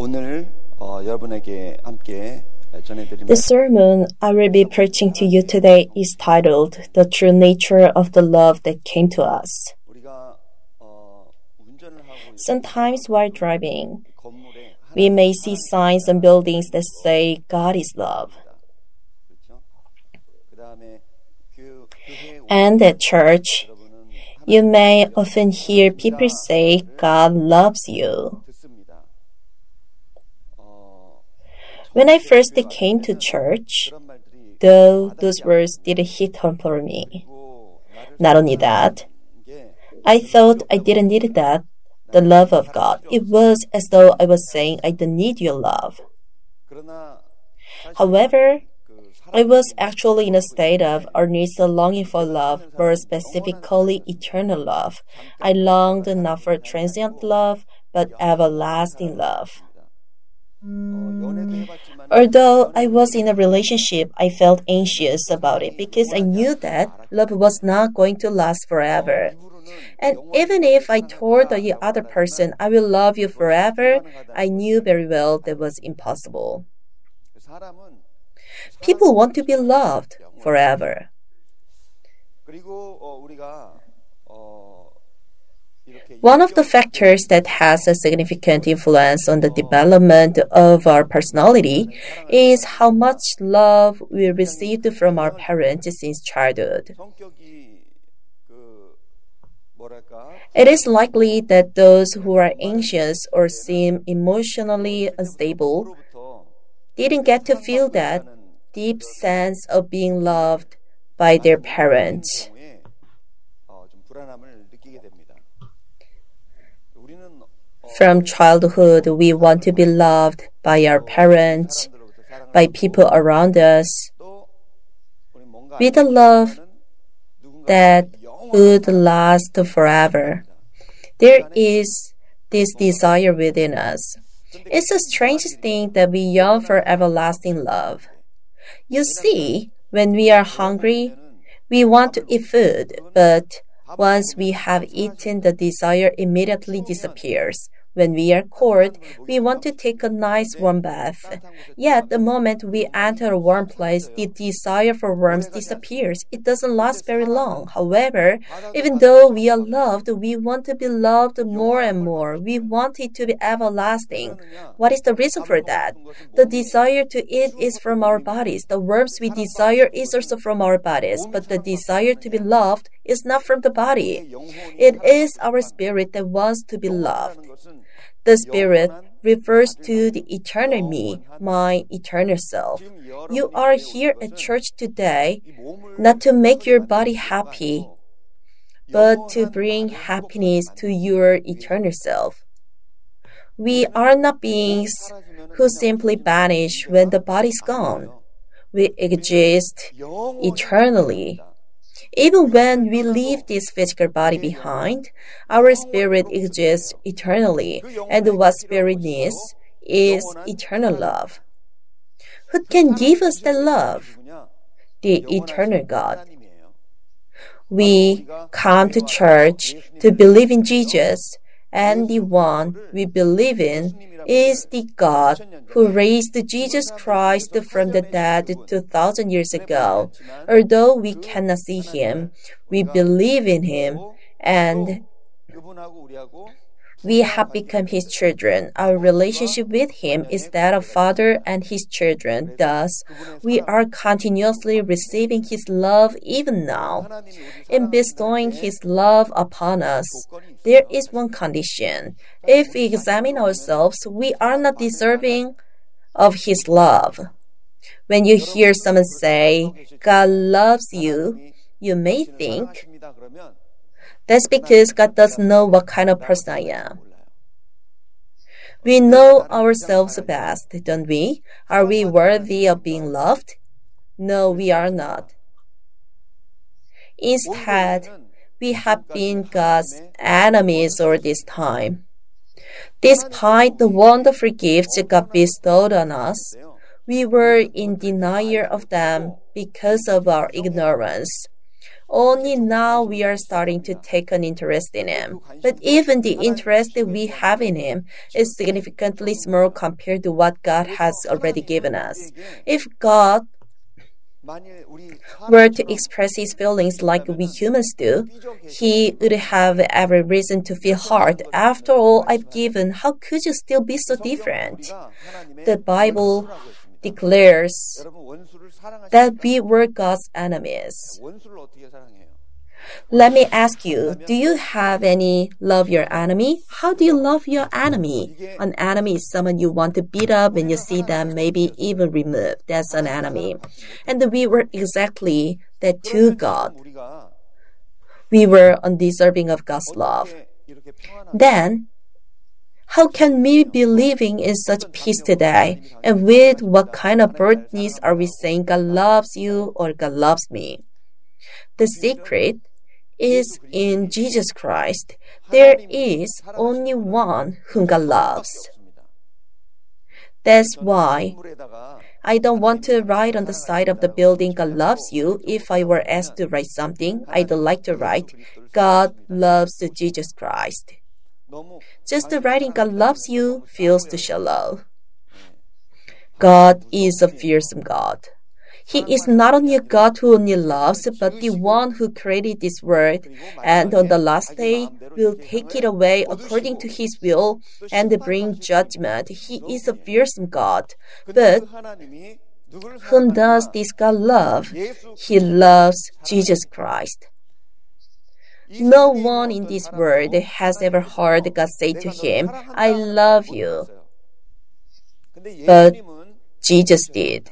오늘 여러분에게 함께 전해드리는 The sermon I will be preaching to you today is titled The True Nature of the Love That Came to Us. 우리가 운전을 하고 Sometimes while driving, 건물에 we may see signs on buildings that say God is love. 그렇죠? 그다음에 교회 And at church, you may often hear people say God loves you. 듣습니다. When I first came to church, 그런 말들이 though those words didn't hit home for me. Not only that, 게 I thought I didn't need that, the love of God. It was as though I was saying I don't need your love. 그러나 However, I was actually in a state of earnest longing for love, more specifically eternal love. I longed not for transient love, but everlasting love. 연애도 해봤지만 Although I was in a relationship, I felt anxious about it because I knew that love was not going to last forever. And even if I told the other person, I will love you forever, I knew very well that was impossible. 사람은 People want to be loved forever. 그리고 우리가 이렇게 One of the factors that has a significant influence on the development of our personality is how much love we received from our parents since childhood. 성격이 뭐랄까 It is likely that those who are anxious or seem emotionally unstable 부터 didn't get to feel that deep sense of being loved by their parents. 경우에 좀 불안함을 느끼게 됩니다. 우리는 From childhood, we want to be loved by our parents, 사람들로부터 사랑을 by people around us, 또 우리 뭔가 with a love 누군가 that would last forever. There is this desire within us. It's a strange thing that we yearn for everlasting love. You see, when we are hungry, we want to eat food, but once we have eaten, the desire immediately disappears. When we are cold, we want to take a nice warm bath. Yet, the moment we enter a warm place, the desire for warmth disappears. It doesn't last very long. However, even though we are loved, we want to be loved more and more. We want it to be everlasting. What is the reason for that? The desire to eat is from our bodies. The warmth we desire is also from our bodies. But the desire to be loved is not from the body. It is our spirit that wants to be loved. The Spirit refers to the eternal me, my eternal self. You are here at church today not to make your body happy, but to bring happiness to your eternal self. We are not beings who simply vanish when the body is gone. We exist eternally. Even when we leave this physical body behind, our spirit exists eternally, and what spirit needs is eternal love. Who can give us that love? The eternal God. We come to church to believe in Jesus, and the one we believe in is the God who raised Jesus Christ from the dead 2,000 years ago. Although we cannot see him, we believe in him, and 그분하고 우리하고 we have become his children. Our relationship with him is that of father and his children. Thus, we are continuously receiving his love even now. In bestowing his love upon us, there is one condition. If we examine ourselves, we are not deserving of his love. When you hear someone say, God loves you, you may think, 하십니다. 그러면 that's because God doesn't know what kind of person I am. We know ourselves best, don't we? Are we worthy of being loved? No, we are not. Instead, we have been God's enemies all this time. Despite the wonderful gifts God bestowed on us, we were in denial of them because of our ignorance. Only now we are starting to take an interest in him. But even the interest that we have in him is significantly small compared to what God has already given us. If God were to express his feelings like we humans do, he would have every reason to feel hurt. After all I've given, how could you still be so different? The Bible declares that we were God's enemies. Let me ask you, do you have any love your enemy? How do you love your enemy? An enemy is someone you want to beat up when you see them, maybe even remove. That's an enemy. And we were exactly that to God. We were undeserving of God's love. Then, how can we be living in such peace today? And with what kind of boldness are we saying God loves you or God loves me? The secret is in Jesus Christ. There is only one whom God loves. That's why I don't want to write on the side of the building, God loves you. If I were asked to write something, I'd like to write, God loves Jesus Christ. Just writing God loves you feels too shallow. God is a fearsome God. He is not only a God who only loves, but the one who created this world, and on the last day will take it away according to his will and bring judgment. He is a fearsome God. But whom does this God love? He loves Jesus Christ. No one in this world has ever heard God say to him, I love you. But Jesus did.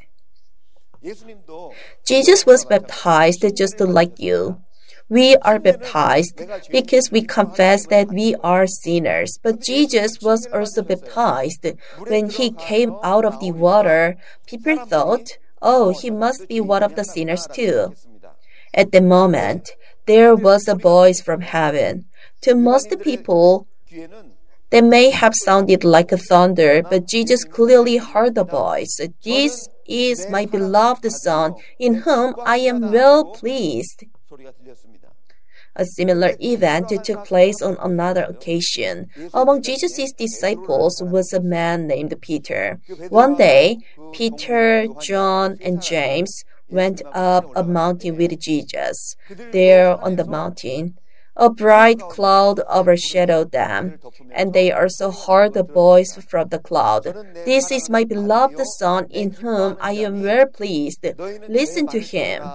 Jesus was baptized just like you. We are baptized because we confess that we are sinners. But Jesus was also baptized. When he came out of the water, people thought, oh, he must be one of the sinners too. At the moment, there was a voice from heaven. To most people, that may have sounded like a thunder, but Jesus clearly heard the voice. This is my beloved Son, in whom I am well pleased. A similar event took place on another occasion. Among Jesus' disciples was a man named Peter. One day, Peter, John, and James went up a mountain with Jesus. There on the mountain, a bright cloud overshadowed them, and they also heard a voice from the cloud. This is my beloved Son, in whom I am well pleased. Listen to him.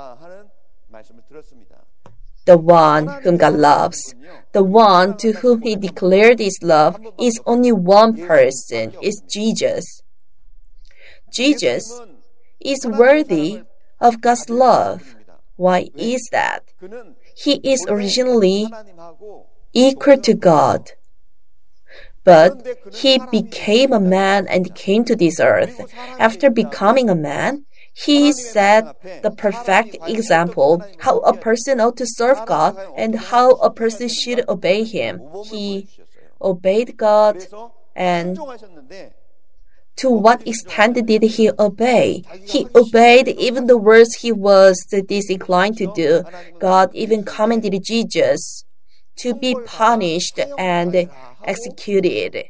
The one whom God loves, the one to whom he declared his love, is only one person, is Jesus. Jesus is worthy of God's love. Why is that? He is originally equal to God. But he became a man and came to this earth. After becoming a man, he set the perfect example how a person ought to serve God and how a person should obey him. He obeyed God, and to what extent did he obey? He obeyed even the words he was disinclined to do. God even commanded Jesus to be punished and executed.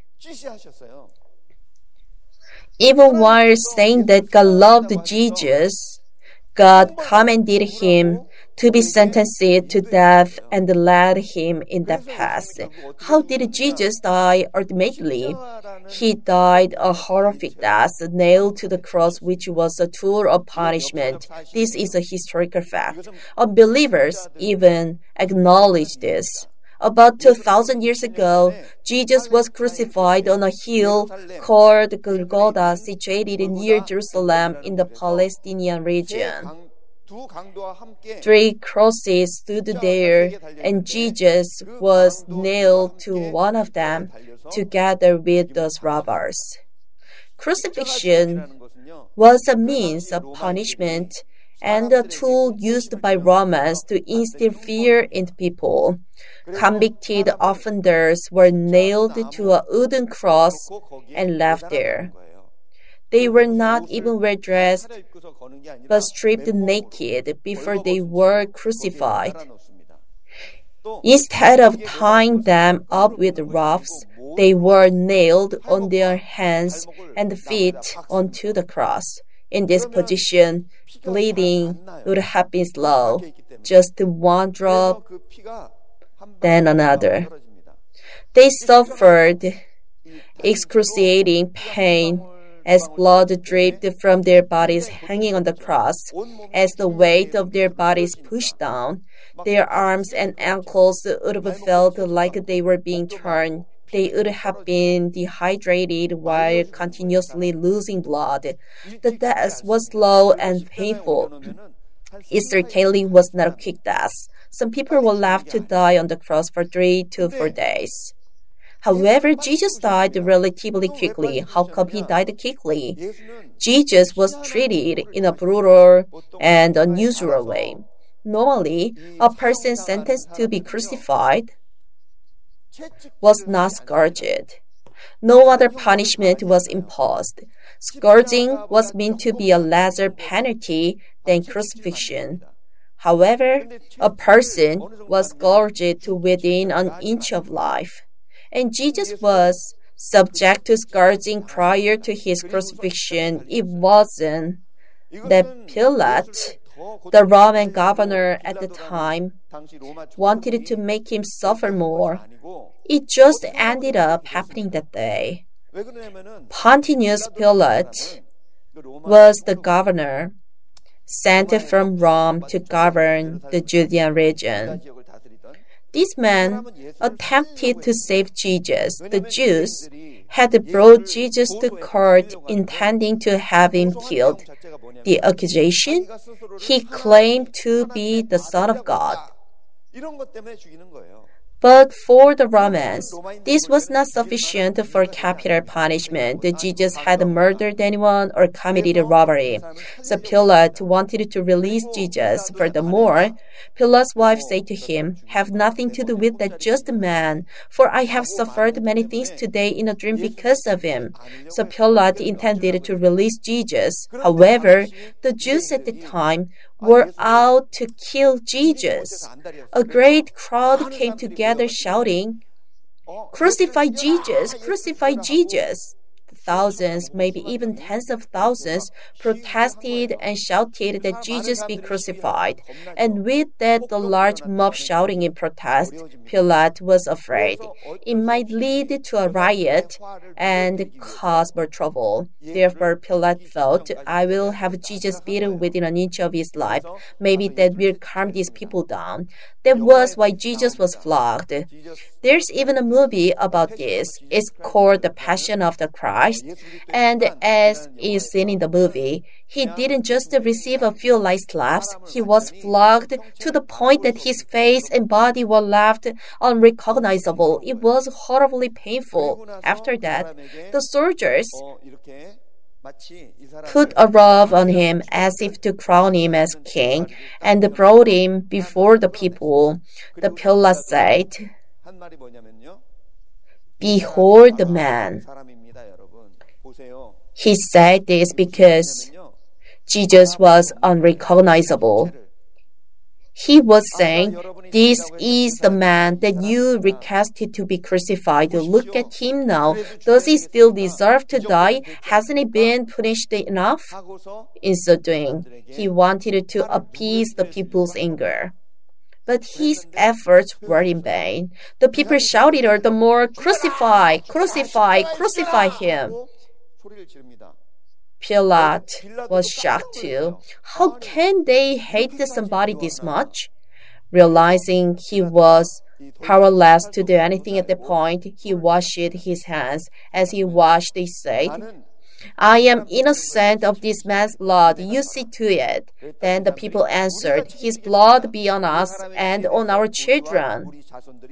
Even while saying that God loved Jesus, God commanded him to be sentenced to death and led him in that path. How did Jesus die ultimately? He died a horrific death, nailed to the cross, which was a tool of punishment. This is a historical fact. Unbelievers even acknowledge this. About 2,000 years ago, Jesus was crucified on a hill called Golgotha, situated near Jerusalem in the Palestinian region. 3 crosses stood there, and Jesus was nailed to one of them together with those robbers. Crucifixion was a means of punishment and a tool used by Romans to instill fear in people. Convicted offenders were nailed to a wooden cross and left there. They were not even well dressed, 차려입고서 거는 게 아니라 but stripped 맨몸으로 naked before they 벌거벗은 were 채로 거기에 crucified. 달아놓습니다. 또 Instead of 거기에 tying them up with roughs, they were nailed on their hands and feet onto the cross. In this position, bleeding would have been slow, just one drop, 그래서 그 피가 한 then 방울 another. 떨어집니다. They suffered excruciating pain as blood dripped from their bodies hanging on the cross. As the weight of their bodies pushed down, their arms and ankles would have felt like they were being torn. They would have been dehydrated while continuously losing blood. The death was slow and painful. It certainly was not a quick death. Some people were left to die on the cross for 3 to 4 days. However, Jesus died relatively quickly. How come he died quickly? Jesus was treated in a brutal and unusual way. Normally, a person sentenced to be crucified was not scourged. No other punishment was imposed. Scourging was meant to be a lesser penalty than crucifixion. However, a person was scourged to within an inch of life, and Jesus was subject to scourging prior to his crucifixion. It wasn't that Pilate, the Roman governor at the time, wanted to make him suffer more. It just ended up happening that day. Pontius Pilate was the governor sent from Rome to govern the Judean region. This man attempted to save Jesus. The Jews had brought Jesus to court intending to have him killed. The accusation? He claimed to be the Son of God. But for the Romans, this was not sufficient for capital punishment. Jesus had murdered anyone or committed robbery. So Pilate wanted to release Jesus. Furthermore, Pilate's wife said to him, "Have nothing to do with that just man, for I have suffered many things today in a dream because of him." So Pilate intended to release Jesus. However, the Jews at the time were out to kill Jesus. A great crowd came together shouting, "Crucify Jesus! Crucify Jesus!" Thousands, maybe even tens of thousands, protested and shouted that Jesus be crucified. And with that, the large mob shouting in protest, Pilate was afraid it might lead to a riot and cause more trouble. Therefore, Pilate thought, "I will have Jesus beaten within an inch of his life. Maybe that will calm these people down." That was why Jesus was flogged. There's even a movie about this. It's called The Passion of the Christ. And as is seen in the movie, he didn't just receive a few light slaps. He was flogged to the point that his face and body were left unrecognizable. It was horribly painful. After that, the soldiers put a robe on him as if to crown him as king and brought him before the people. The Pilate said, "Behold the man." He said this because Jesus was unrecognizable. He was saying, "This is the man that you requested to be crucified. Look at him now. Does he still deserve to die? Hasn't he been punished enough?" In so doing, he wanted to appease the people's anger. But his efforts were in vain. The people shouted all the more, "Crucify! Crucify! Crucify him!" Pilate was shocked too. How can they hate somebody this much? Realizing he was powerless to do anything at that point, he washed his hands. As he washed, he said, "I am innocent of this man's blood. You see to it." Then the people answered, "His blood be on us and on our children."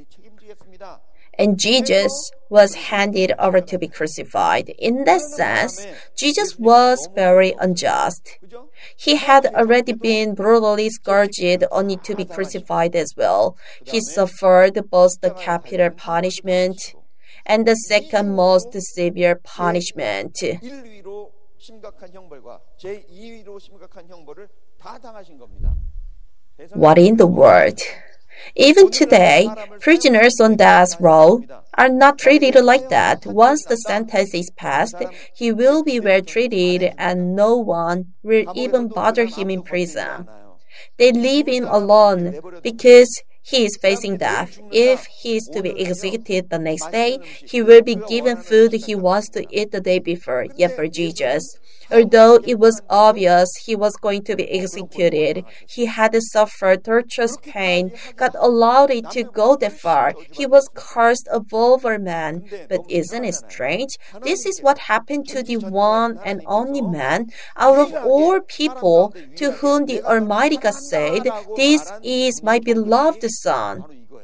And Jesus was handed over to be crucified. In that sense, Jesus was very unjust. He had already been brutally scourged only to be crucified as well. He suffered both the capital punishment and the second most severe punishment. 심각한 형벌과 제2위로 심각한 형벌을 다 당하신 겁니다. What in the world? Even today, prisoners on death row are not treated like that. Once the sentence is passed, he will be well treated and no one will even bother him in prison. They leave him alone because he is facing death. If he is to be executed the next day, he will be given food he wants to eat the day before. Yet for Jesus, although it was obvious he was going to be executed, he had suffered torturous pain. God allowed it to go that far. He was cursed above all men. But isn't it strange? This is what happened to the one and only man out of all people to whom the Almighty God said, "This is my beloved Son."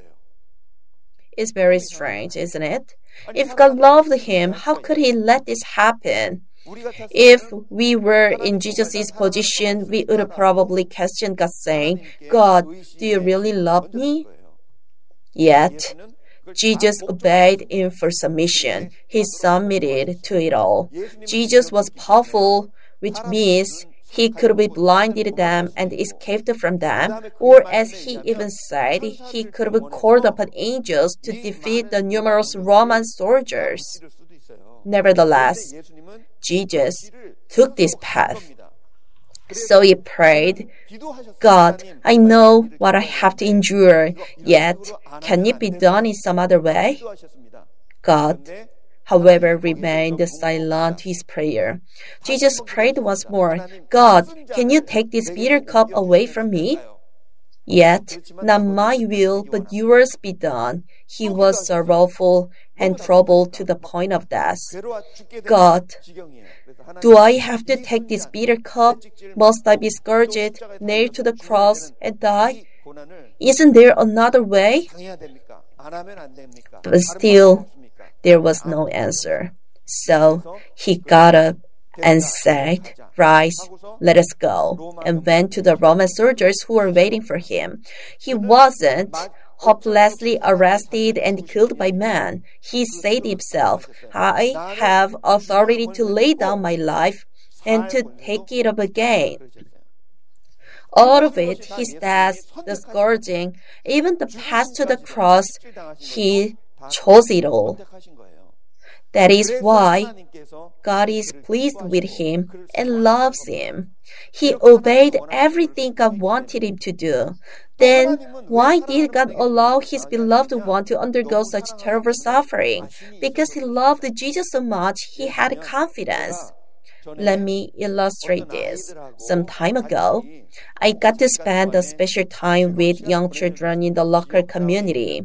It's very strange, isn't it? If God loved him, how could he let this happen? If we were in Jesus' position, we would probably question God saying, "God, do you really love me?" Yet, Jesus obeyed in full submission. He submitted to it all. Jesus was powerful, which means he could have blinded them and escaped from them, or as he even said, he could have called upon angels to defeat the numerous Roman soldiers. Nevertheless, Jesus took this path. So he prayed, "God, I know what I have to endure, yet can it be done in some other way?" God, however, remained silent to his prayer. Jesus prayed once more, "God, can you take this bitter cup away from me? Yet not my will, but yours be done." He was sorrowful and troubled to the point of death. "God, do I have to take this bitter cup? Must I be scourged, nailed to the cross, and die? Isn't there another way?" But still, there was no answer. So he got up and said, "Rise, let us go," and went to the Roman soldiers who were waiting for him. He wasn't hopelessly arrested and killed by men. He said himself, "I have authority to lay down my life and to take it up again." All of it, his death, the scourging, even the path to the cross, he chose it all. That is why God is pleased with him and loves him. He obeyed everything God wanted him to do. Then why did God allow his beloved one to undergo such terrible suffering? Because he loved Jesus so much, he had confidence. Let me illustrate this. Some time ago, I got to spend a special time with young children in the local community.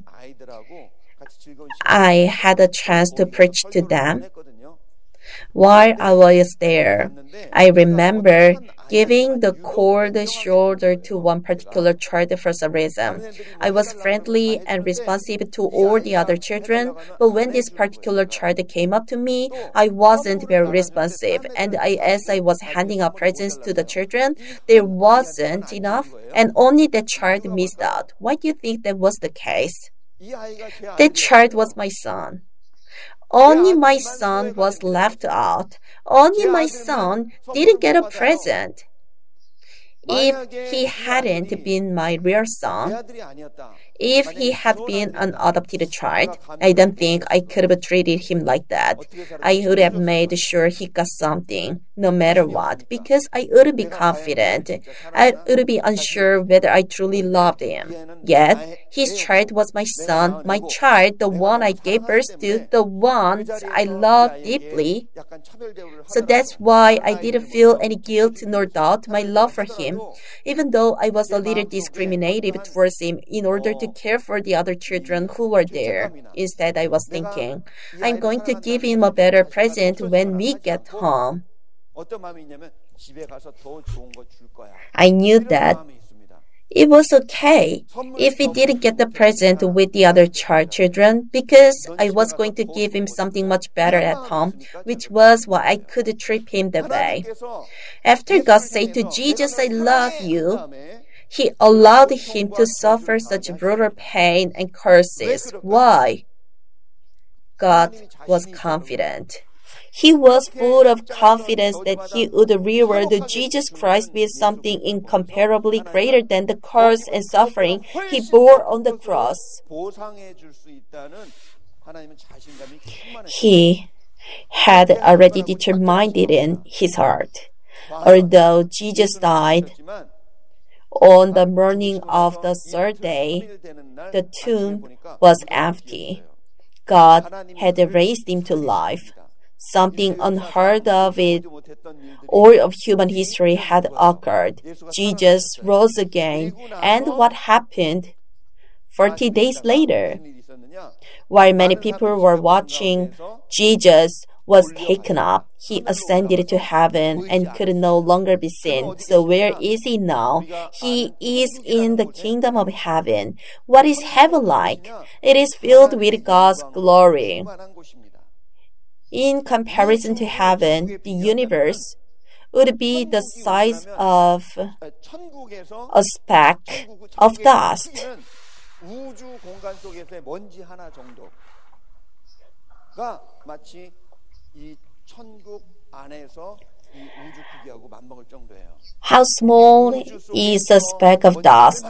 I had a chance to preach to them. While I was there, I remember giving the cold shoulder to one particular child for some reason. I was friendly and responsive to all the other children, but when this particular child came up to me, I wasn't very responsive, and as I was handing out presents to the children, there wasn't enough, and only the child missed out. Why do you think that was the case? That child was my son. Only my son was left out. Only my son didn't get a present. If he hadn't been my real son, if he had been an adopted child, I don't think I could have treated him like that. I would have made sure he got something, no matter what, because I would be confident. I would be unsure whether I truly loved him. Yet, his child was my son, my child, the one I gave birth to, the one I loved deeply. So that's why I didn't feel any guilt nor doubt my love for him, even though I was a little discriminative towards him in order to care for the other children who were there. Instead, I was thinking, I'm going to give him a better present when we get home. I knew that it was okay if he didn't get the present with the other children because I was going to give him something much better at home, which was why I could treat him that way. After God said to Jesus, "I love you," He allowed him to suffer such brutal pain and curses. Why? God was confident. He was full of confidence that he would reward Jesus Christ with something incomparably greater than the curse and suffering he bore on the cross. He had already determined it in his heart. Although Jesus died on the morning of the third day, the tomb was empty. God had raised him to life. Something unheard of in all of human history had occurred. Jesus rose again. And what happened 40 days later? While many people were watching, Jesus was taken up. He ascended to heaven and could no longer be seen. So where is he now? He is in the kingdom of heaven. What is heaven like? It is filled with God's glory. In comparison to heaven, the universe would be the size of a speck of dust. How small is a speck of dust?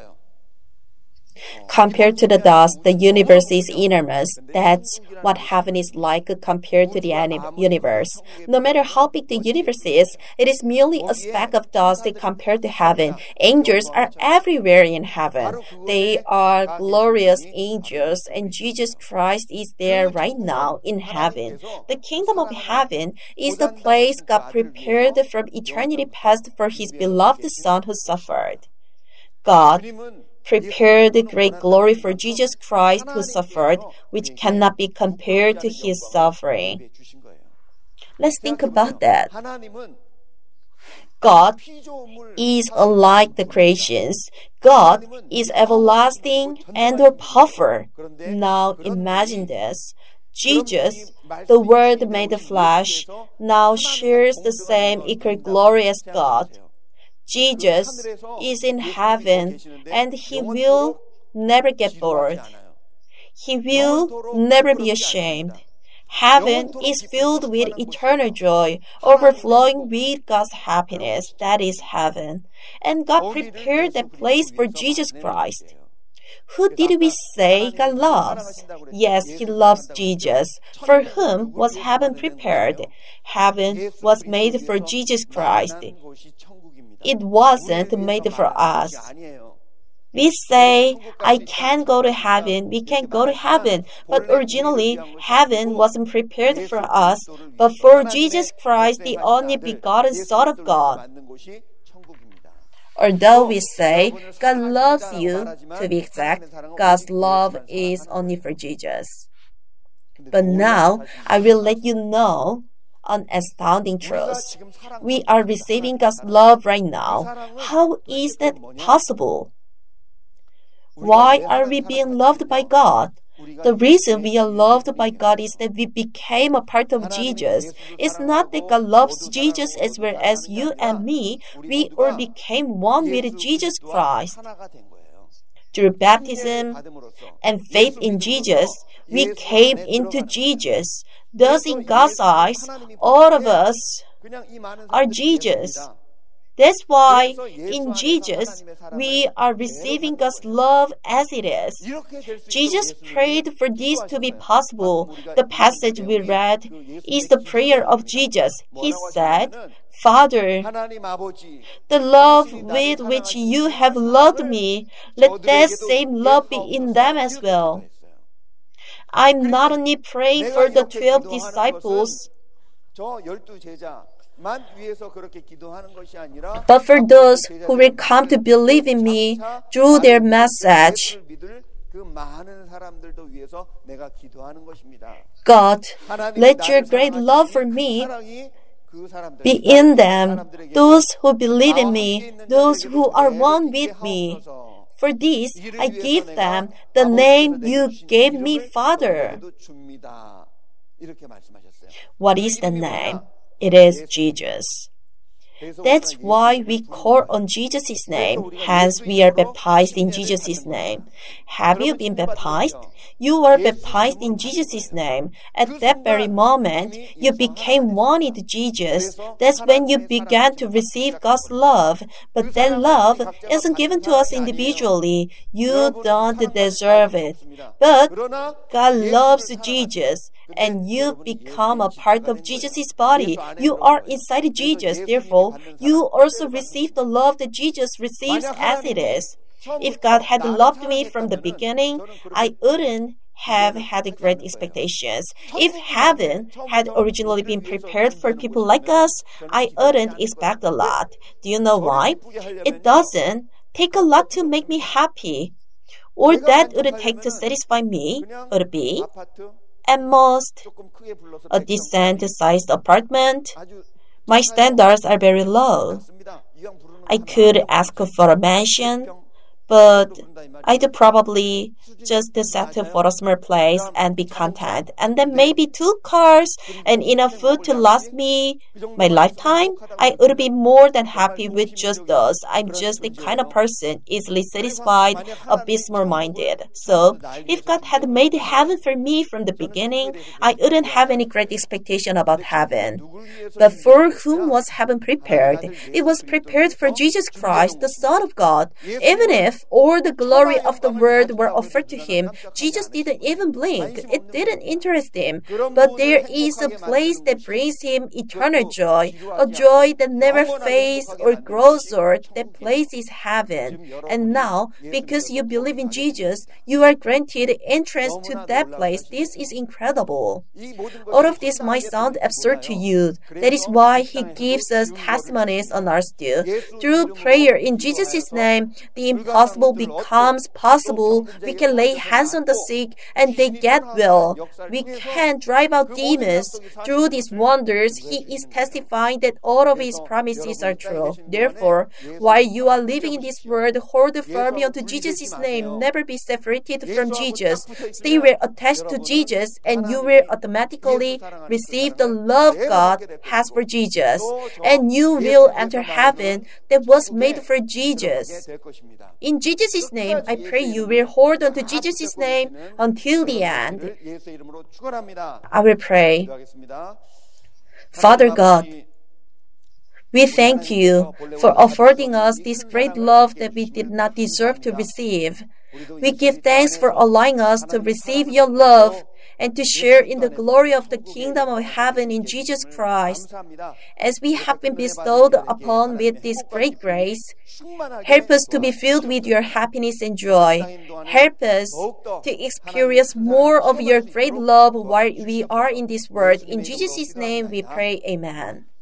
Compared to the dust, the universe is enormous. That's what heaven is like compared to the universe. No matter how big the universe is, it is merely a speck of dust compared to heaven. Angels are everywhere in heaven. They are glorious angels, and Jesus Christ is there right now in heaven. The kingdom of heaven is the place God prepared from eternity past for his beloved Son who suffered. God prepared great glory for Jesus Christ who suffered, which cannot be compared to his suffering. Let's think about that. God is unlike the creations. God is everlasting and all-powerful. Now imagine this. Jesus, the Word made flesh, now shares the same equal glory as God. Jesus is in heaven and he will never get bored. He will never be ashamed. Heaven is filled with eternal joy, overflowing with God's happiness. That is heaven. And God prepared that place for Jesus Christ. Who did we say God loves? Yes, he loves Jesus. For whom was heaven prepared? Heaven was made for Jesus Christ. It wasn't made for us. We say, I can go to heaven, we can go to heaven. But originally, heaven wasn't prepared for us, but for Jesus Christ, the only begotten Son of God. Although we say, God loves you, to be exact, God's love is only for Jesus. But now, I will let you know an astounding truth. We are receiving God's love right now. How is that possible? Why are we being loved by God? The reason we are loved by God is that we became a part of Jesus. It's not that God loves Jesus as well as you and me. We all became one with Jesus Christ. Through baptism and faith in Jesus, we came into Jesus. Thus, in God's eyes, all of us are Jesus. That's why in Jesus, we are receiving God's love as it is. Jesus prayed for this to be possible. The passage we read is the prayer of Jesus. He said, Father, the love with which you have loved me, let that same love be in them as well. I'm not only praying for the 12 disciples, but for those who will come to believe in me through their message. God, let your great love for me be in them, those who believe in me, those who are one with me. For this, I give them the name you gave me, Father. What is the name? It is Jesus. That's why we call on Jesus' name. Hence, we are baptized in Jesus' name. Have you been baptized? You were baptized in Jesus' name. At that very moment, you became one with Jesus. That's when you began to receive God's love. But that love isn't given to us individually. You don't deserve it. But God loves Jesus, and you become a part of Jesus' body. You are inside Jesus. Therefore, you also receive the love that Jesus receives as it is. If God had loved me from the beginning, I wouldn't have had great expectations. If heaven had originally been prepared for people like us, I wouldn't expect a lot. Do you know why? It doesn't take a lot to make me happy. All that would take to satisfy me would be, at most, a decent-sized apartment. My standards are very low. I could ask for a mansion, but I'd probably just settle for a small place and be content. And then maybe 2 cars and enough food to last me my lifetime. I would be more than happy with just those. I'm just the kind of person easily satisfied, a bit small-minded. So, if God had made heaven for me from the beginning, I wouldn't have any great expectation about heaven. But for whom was heaven prepared? It was prepared for Jesus Christ, the Son of God. Even if all the glory of the world were offered to him, Jesus didn't even blink. It didn't interest him. But there is a place that brings him eternal joy, a joy that never fades or grows old. That place is heaven. And now, because you believe in Jesus, you are granted entrance to that place. This is incredible. All of this might sound absurd to you. That is why he gives us testimonies on earth too. Through prayer in Jesus' name, the impossible becomes possible. We can lay hands on the sick and they get well. We can drive out demons. Through these wonders, he is testifying that all of his promises are true. Therefore, while you are living in this world, hold firmly onto Jesus' name. Never be separated from Jesus. Stay well attached to Jesus, and you will automatically receive the love God has for Jesus. And you will enter heaven that was made for Jesus. In Jesus' name, I pray you will hold on to Jesus' name until the end. I will pray. Father God, we thank you for affording us this great love that we did not deserve to receive. We give thanks for allowing us to receive your love and to share in the glory of the kingdom of heaven in Jesus Christ. As we have been bestowed upon with this great grace, help us to be filled with your happiness and joy. Help us to experience more of your great love while we are in this world. In Jesus' name we pray, amen.